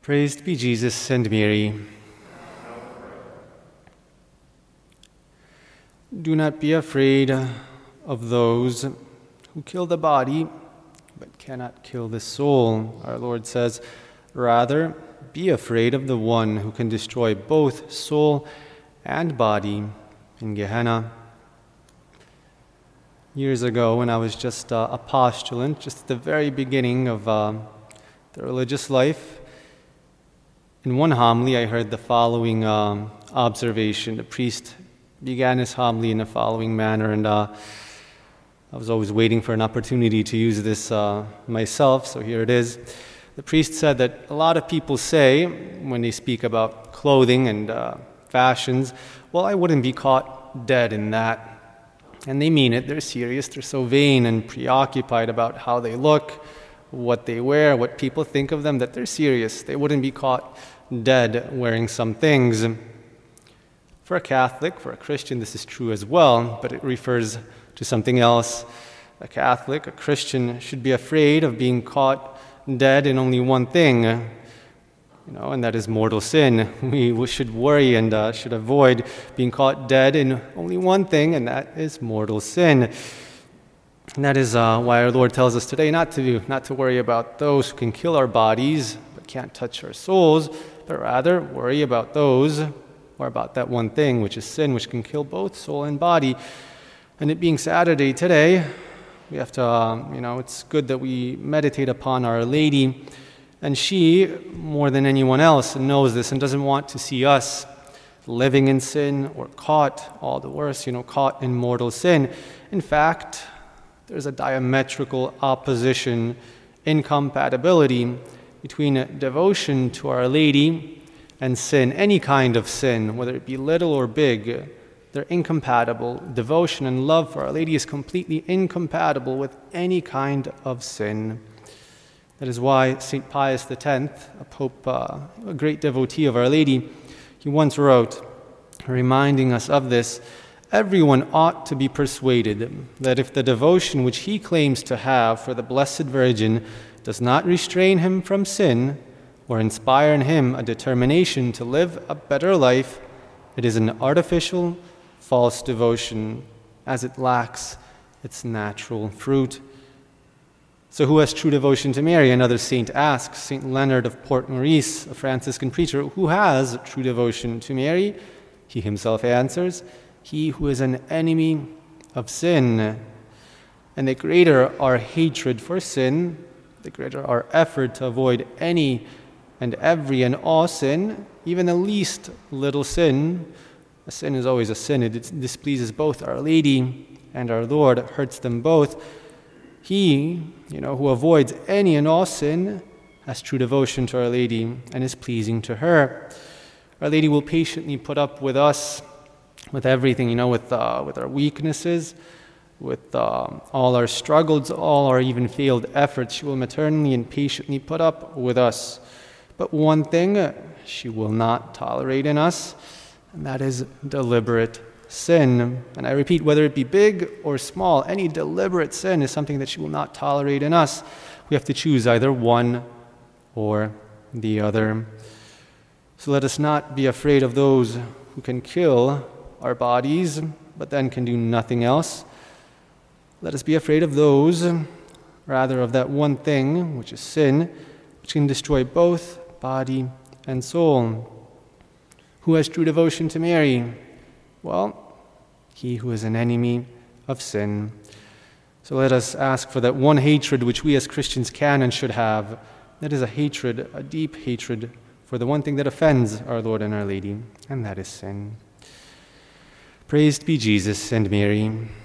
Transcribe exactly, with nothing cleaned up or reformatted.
Praised be Jesus and Mary. Do not be afraid of those who kill the body, but cannot kill the soul. Our Lord says, rather, be afraid of the one who can destroy both soul and body in Gehenna. Years ago, when I was just uh, a postulant, just at the very beginning of uh, the religious life, in one homily I heard the following um, observation. The priest began his homily in the following manner, and uh, I was always waiting for an opportunity to use this uh, myself, so here it is. The priest said that a lot of people say, when they speak about clothing and uh, fashions, well, I wouldn't be caught dead in that. And they mean it. They're serious. They're so vain and preoccupied about how they look, what they wear, what people think of them, that they're serious. They wouldn't be caught dead wearing some things. For a Catholic, for a Christian, this is true as well, but it refers to something else. A Catholic, a Christian, should be afraid of being caught dead in only one thing, you know, and that is mortal sin. We should worry and uh, should avoid being caught dead in only one thing, and that is mortal sin. And that is uh, why our Lord tells us today not to not to worry about those who can kill our bodies but can't touch our souls, but rather worry about those, or about that one thing, which is sin, which can kill both soul and body. And it being Saturday today, we have to, um, you know, it's good that we meditate upon Our Lady. And she, more than anyone else, knows this and doesn't want to see us living in sin or caught, all the worse, you know, caught in mortal sin. In fact, there's a diametrical opposition, incompatibility between devotion to Our Lady and sin, any kind of sin, whether it be little or big. They're incompatible. Devotion and love for Our Lady is completely incompatible with any kind of sin. That is why Saint Pius the tenth, a pope, uh, a great devotee of Our Lady, he once wrote, reminding us of this, everyone ought to be persuaded that if the devotion which he claims to have for the Blessed Virgin does not restrain him from sin or inspire in him a determination to live a better life, it is an artificial, false devotion, as it lacks its natural fruit. So who has true devotion to Mary? Another saint asks, Saint Leonard of Port Maurice, a Franciscan preacher, who has true devotion to Mary? He himself answers, he who is an enemy of sin. And the greater our hatred for sin, the greater our effort to avoid any and every and all sin, even the least little sin. A sin is always a sin. It displeases both Our Lady and our Lord. It hurts them both. He, you know, who avoids any and all sin has true devotion to Our Lady and is pleasing to her. Our Lady will patiently put up with us, with everything, you know, with uh, with our weaknesses, with uh, all our struggles, all our even failed efforts. She will maternally and patiently put up with us. But one thing she will not tolerate in us, and that is deliberate sin. And I repeat, whether it be big or small, any deliberate sin is something that she will not tolerate in us. We have to choose either one or the other. So let us not be afraid of those who can kill our bodies, but then can do nothing else. Let us be afraid of those, rather of that one thing, which is sin, which can destroy both body and soul. Who has true devotion to Mary? Well, he who is an enemy of sin. So let us ask for that one hatred which we as Christians can and should have. That is a hatred, a deep hatred for the one thing that offends our Lord and Our Lady, and that is sin. Praised be Jesus and Mary.